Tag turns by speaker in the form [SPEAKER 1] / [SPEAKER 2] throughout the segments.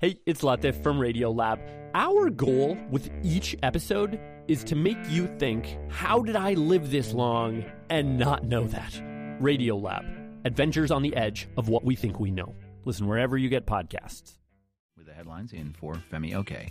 [SPEAKER 1] Hey, it's Latif from Radiolab. Our goal with each episode is to make you think, how did I live this long and not know that? Radiolab, adventures on the edge of what we think we know. Listen wherever you get podcasts.
[SPEAKER 2] With the headlines in for Femi Oke.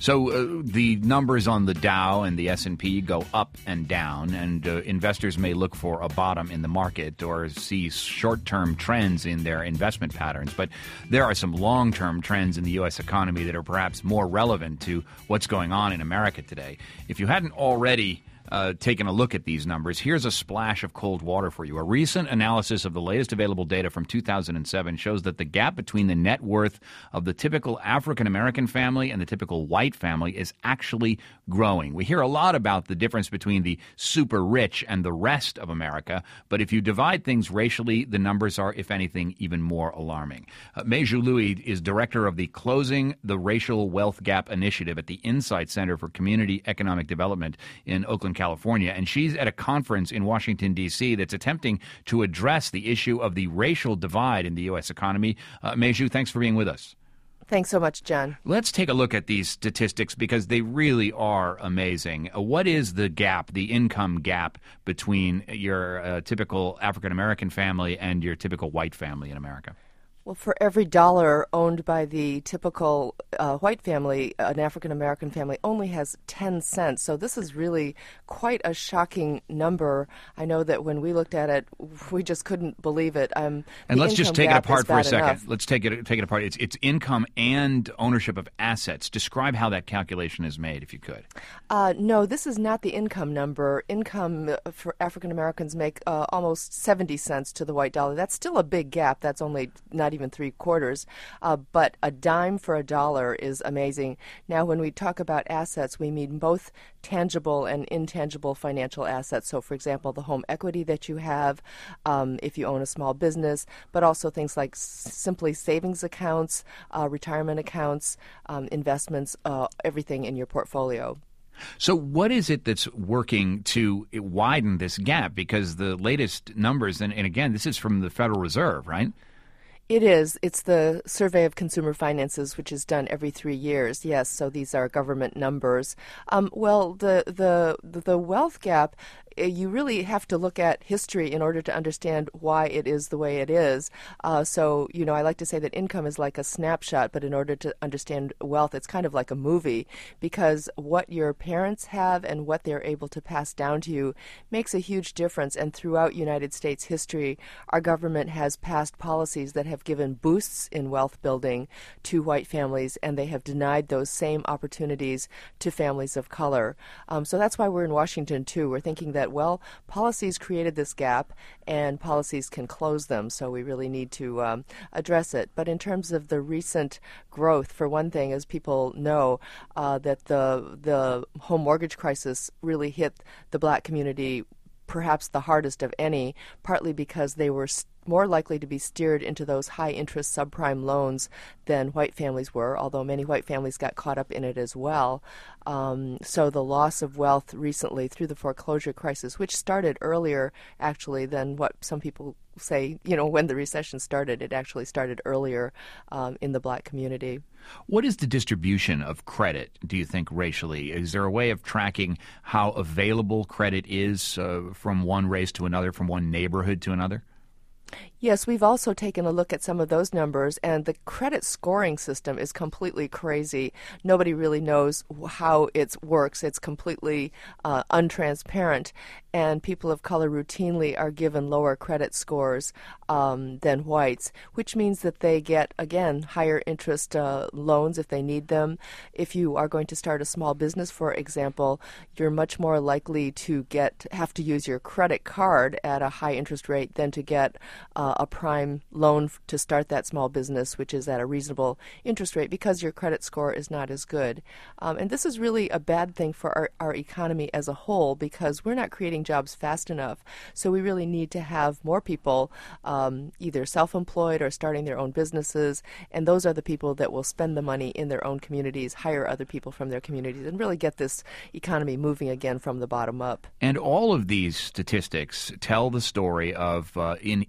[SPEAKER 2] So the numbers on the Dow and the S&P go up and down, and investors may look for a bottom in the market or see short-term trends in their investment patterns. But there are some long-term trends in the U.S. economy that are perhaps more relevant to what's going on in America today. If you hadn't already taken a look at these numbers, here's a splash of cold water for you. A recent analysis of the latest available data from 2007 shows that the gap between the net worth of the typical African-American family and the typical white family is actually growing. We hear a lot about the difference between the super rich and the rest of America, but if you divide things racially, the numbers are, if anything, even more alarming. Meiju Louis is director of the Closing the Racial Wealth Gap Initiative at the Insight Center for Community Economic Development in Oakland, California, and she's at a conference in Washington, D.C. that's attempting to address the issue of the racial divide in the U.S. economy. Meiju, thanks for being with us.
[SPEAKER 3] Thanks so much, John.
[SPEAKER 2] Let's take a look at these statistics because they really are amazing. What is the gap, the income gap between your typical African-American family and your typical white family in America?
[SPEAKER 3] Well, for every dollar owned by the typical white family, an African-American family only has 10 cents. So this is really quite a shocking number. I know that when we looked at it, we just couldn't believe it.
[SPEAKER 2] And let's just take it apart for a second.
[SPEAKER 3] Enough.
[SPEAKER 2] Let's take it apart. It's income and ownership of assets. Describe how that calculation is made, if you could.
[SPEAKER 3] No, this is not the income number. Income for African-Americans make almost 70 cents to the white dollar. That's still a big gap. That's only not even 3/4, but a dime for a dollar is amazing. Now, when we talk about assets, we mean both tangible and intangible financial assets. So, for example, the home equity that you have, if you own a small business, but also things like simply savings accounts, retirement accounts, investments, everything in your portfolio.
[SPEAKER 2] So what is it that's working to widen this gap? Because the latest numbers, and again, this is from the Federal Reserve, right?
[SPEAKER 3] It is. It's the Survey of Consumer Finances, which is done every 3 years. Yes, so these are government numbers. Well, the wealth gap, you really have to look at history in order to understand why it is the way it is. So, I like to say that income is like a snapshot, but in order to understand wealth, it's kind of like a movie, because what your parents have and what they're able to pass down to you makes a huge difference. And throughout United States history, our government has passed policies that have given boosts in wealth building to white families, and they have denied those same opportunities to families of color. So that's why we're in Washington, too. We're thinking that, well, policies created this gap, and policies can close them, so we really need to address it. But in terms of the recent growth, for one thing, as people know, that the home mortgage crisis really hit the black community perhaps the hardest of any, partly because they were more likely to be steered into those high-interest subprime loans than white families were, although many white families got caught up in it as well. So the loss of wealth recently through the foreclosure crisis, which started earlier, actually, than what some people say, when the recession started, it actually started earlier in the black community.
[SPEAKER 2] What is the distribution of credit, do you think, racially? Is there a way of tracking how available credit is from one race to another, from one neighborhood to another?
[SPEAKER 3] Yes, we've also taken a look at some of those numbers, and the credit scoring system is completely crazy. Nobody really knows how it works. It's completely untransparent, and people of color routinely are given lower credit scores than whites, which means that they get, again, higher interest loans if they need them. If you are going to start a small business, for example, you're much more likely to have to use your credit card at a high interest rate than to get a prime loan to start that small business, which is at a reasonable interest rate, because your credit score is not as good. And this is really a bad thing for our economy as a whole, because we're not creating jobs fast enough. So we really need to have more people either self-employed or starting their own businesses, and those are the people that will spend the money in their own communities, hire other people from their communities, and really get this economy moving again from the bottom up.
[SPEAKER 2] And all of these statistics tell the story of an inhibition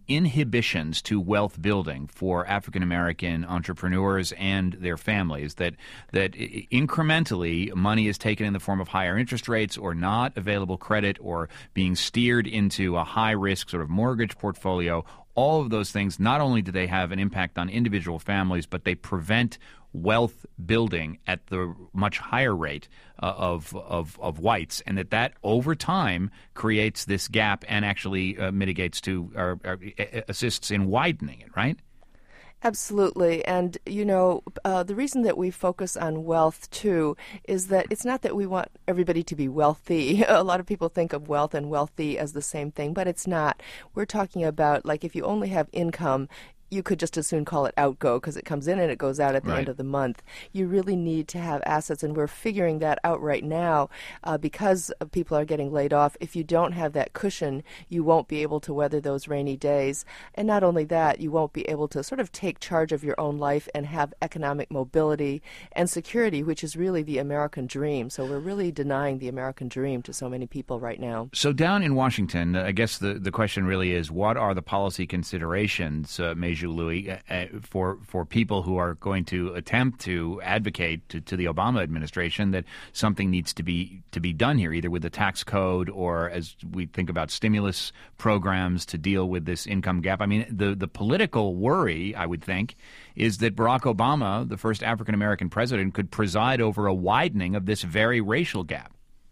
[SPEAKER 2] inhibitions to wealth building for African American entrepreneurs and their families, that incrementally money is taken in the form of higher interest rates or not available credit or being steered into a high-risk sort of mortgage portfolio. All of those things, not only do they have an impact on individual families, but they prevent wealth building at the much higher rate of whites, and that over time creates this gap and actually mitigates to or assists in widening it, right?
[SPEAKER 3] Absolutely. And, the reason that we focus on wealth, too, is that it's not that we want everybody to be wealthy. A lot of people think of wealth and wealthy as the same thing, but it's not. We're talking about, like, if you only have income, you could just as soon call it outgo because it comes in and it goes out at the end of the month. You really need to have assets, and we're figuring that out right now because people are getting laid off. If you don't have that cushion, you won't be able to weather those rainy days. And not only that, you won't be able to sort of take charge of your own life and have economic mobility and security, which is really the American dream. So we're really denying the American dream to so many people right now.
[SPEAKER 2] So down in Washington, I guess the question really is, what are the policy considerations, Louis, for people who are going to attempt to advocate to the Obama administration that something needs to be done here, either with the tax code or as we think about stimulus programs to deal with this income gap? I mean, the political worry, I would think, is that Barack Obama, the first African-American president, could preside over a widening of this very racial gap.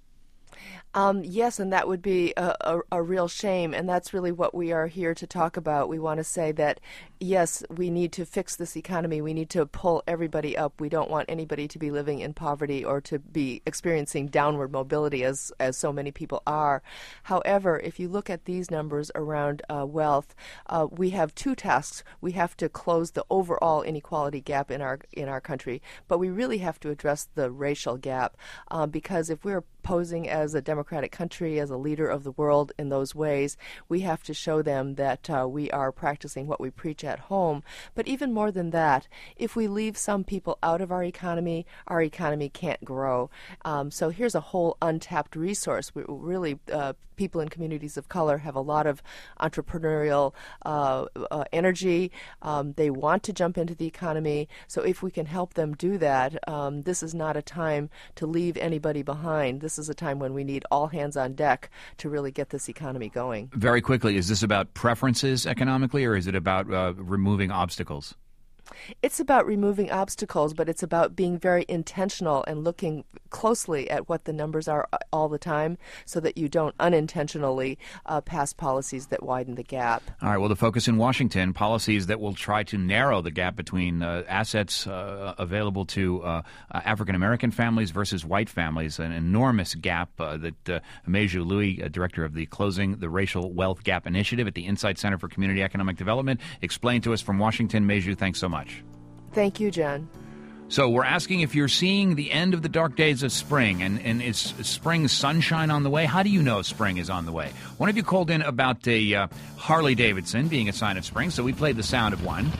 [SPEAKER 3] Yes, and that would be a real shame, and that's really what we are here to talk about. We want to say that, yes, we need to fix this economy. We need to pull everybody up. We don't want anybody to be living in poverty or to be experiencing downward mobility as so many people are. However, if you look at these numbers around wealth, we have two tasks. We have to close the overall inequality gap in our country, but we really have to address the racial gap because if we're posing as a democratic country, as a leader of the world in those ways, we have to show them that we are practicing what we preach at home. But even more than that, if we leave some people out of our economy can't grow. So here's a whole untapped resource. People in communities of color have a lot of entrepreneurial energy. They want to jump into the economy. So if we can help them do that, this is not a time to leave anybody behind. This is a time when we need all hands on deck to really get this economy going.
[SPEAKER 2] Very quickly, is this about preferences economically, or is it about removing obstacles?
[SPEAKER 3] It's about removing obstacles, but it's about being very intentional and looking closely at what the numbers are all the time so that you don't unintentionally pass policies that widen the gap.
[SPEAKER 2] All right. Well, the focus in Washington, policies that will try to narrow the gap between assets available to African-American families versus white families, an enormous gap that Meju Louis, director of the Closing the Racial Wealth Gap Initiative at the Insight Center for Community Economic Development, explained to us from Washington. Meju, thanks so much.
[SPEAKER 3] Thank you, John.
[SPEAKER 2] So we're asking if you're seeing the end of the dark days of spring, and is spring sunshine on the way? How do you know spring is on the way? One of you called in about a Harley Davidson being a sign of spring, so we played the sound of one.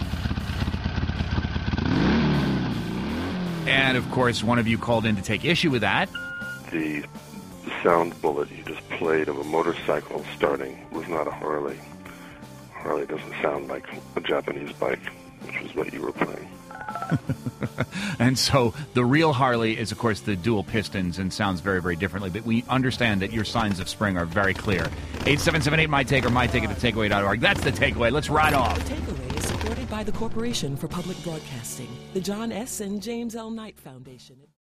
[SPEAKER 2] And, of course, one of you called in to take issue with that.
[SPEAKER 4] The sound bullet you just played of a motorcycle starting was not a Harley. Harley doesn't sound like a Japanese bike, which was what you were playing.
[SPEAKER 2] And so the real Harley is, of course, the dual pistons and sounds very, very differently. But we understand that your signs of spring are very clear. 877-8-MY-TAKE or MyTake at thetakeaway.org. That's The Takeaway. Let's ride off.
[SPEAKER 5] The Takeaway is supported by the Corporation for Public Broadcasting, the John S. and James L. Knight Foundation.